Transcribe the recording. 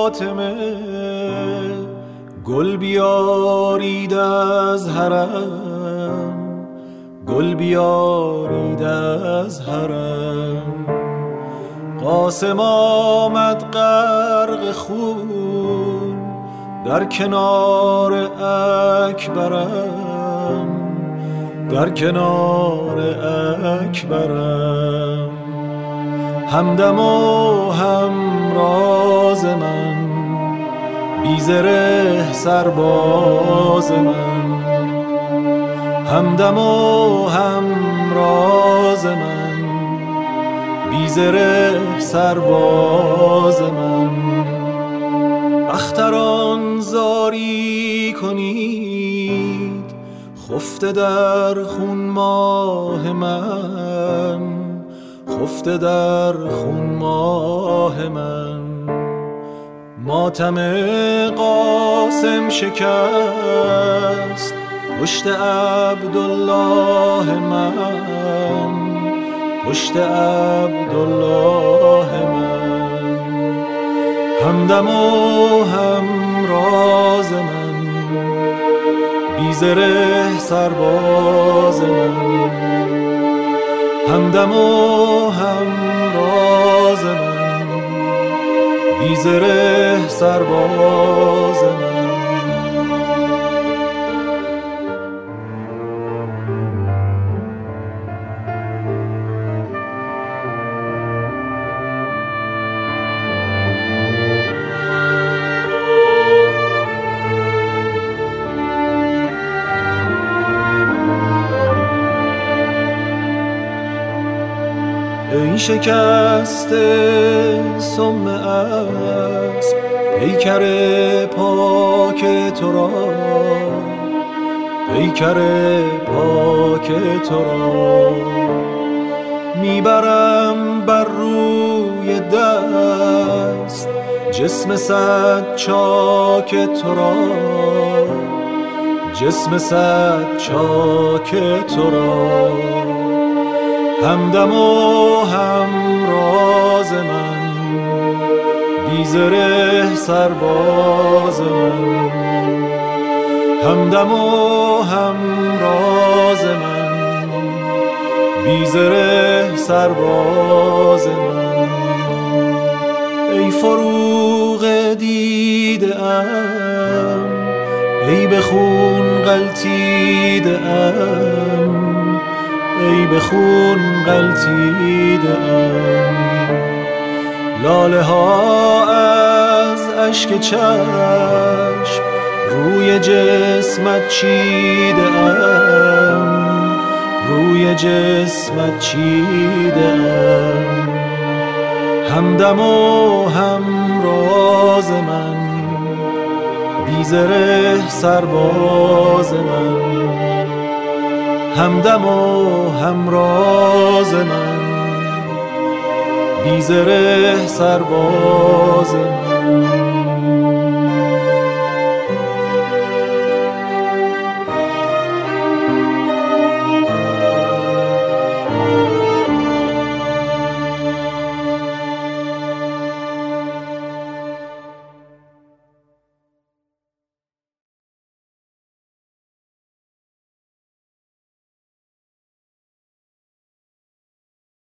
فاطمه گل بیارید از حرم، گل بیارید از حرم. قاسم آمد غرق خون در کنار اکبرم، در کنار اکبرم. همدم و همراز من، بی زره سرباز من. همدم و همراز من، بی زره سرباز من. اختران زاری کنید خفته در خون ماه من، خفته در خون ماه من. ماتم قاسم شکست پشت عبدالله من، پشت عبدالله من. همدم و همراز من، بی زره سرباز من. همدم و همراز من، بی زره سرباز من. ای شکسته سم اسب پیکر پاک تو را، پیکر پاک تو را. میبرم بر روی دست جسم صد چاک تو را، جسم صد چاک تو را. همدم و همراز من، بی زره سرباز من. همدم و همراز من، بی زره سرباز من. ای فروغ دیده ام، ای به خون غلتیده ام، ای به خون غلتیده ام. لاله ها از اشک چشم روی جسمت چیده ام، روی جسمت چیده ام. همدم و همراز من، بی زره سرباز من. همدم و همراز من، بی زره سرباز من.